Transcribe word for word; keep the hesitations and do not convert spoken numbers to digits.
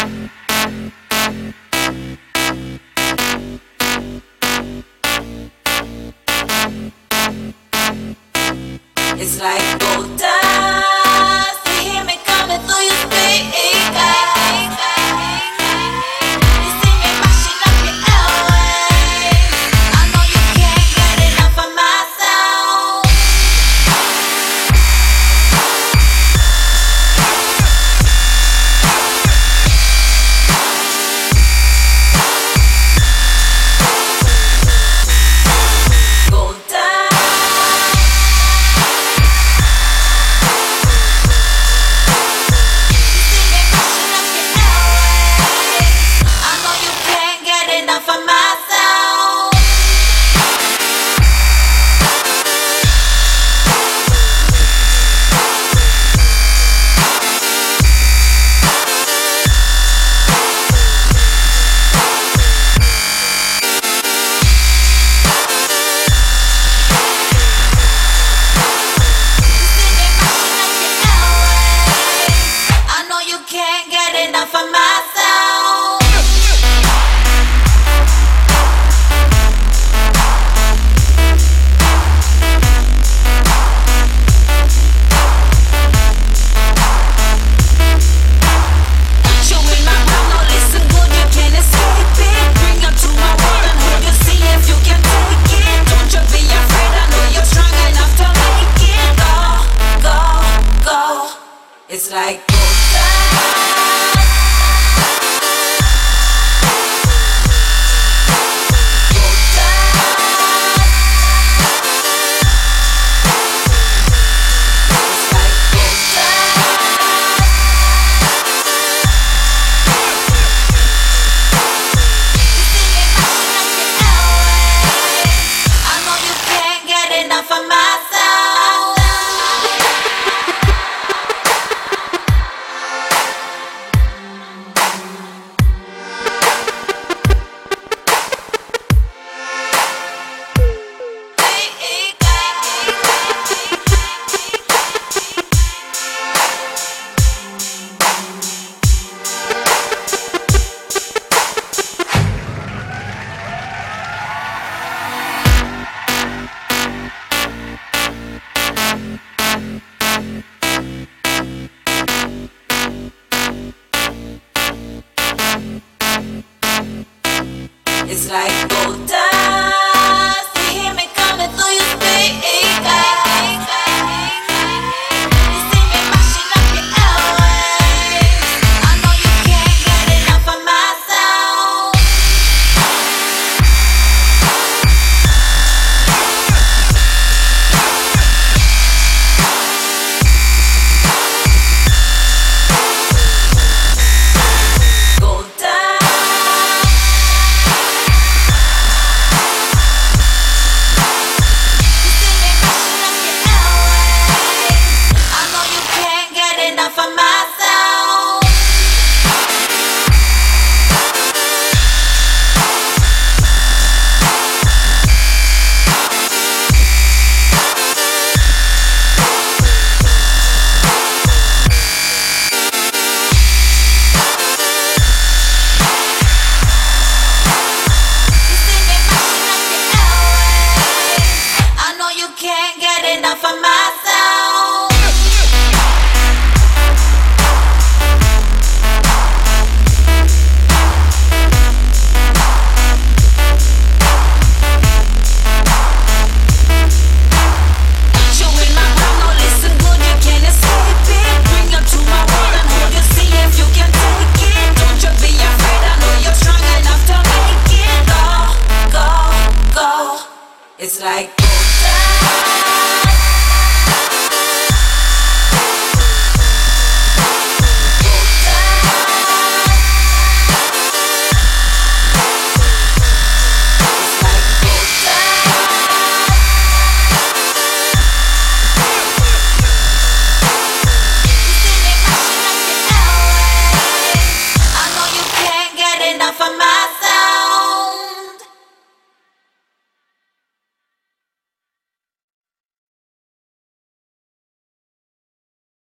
It's like gold dust. You hear me coming through your speakers. You see me mashing up your airwaves. I know you can't get enough of my sound. Gold dust. For myself, I know you can't get enough of myself. It's like gold dust. Gold dust. It's like gold dust. You see me mashing up your airwaves. I know you can't get enough of my sound. It's like gold dust.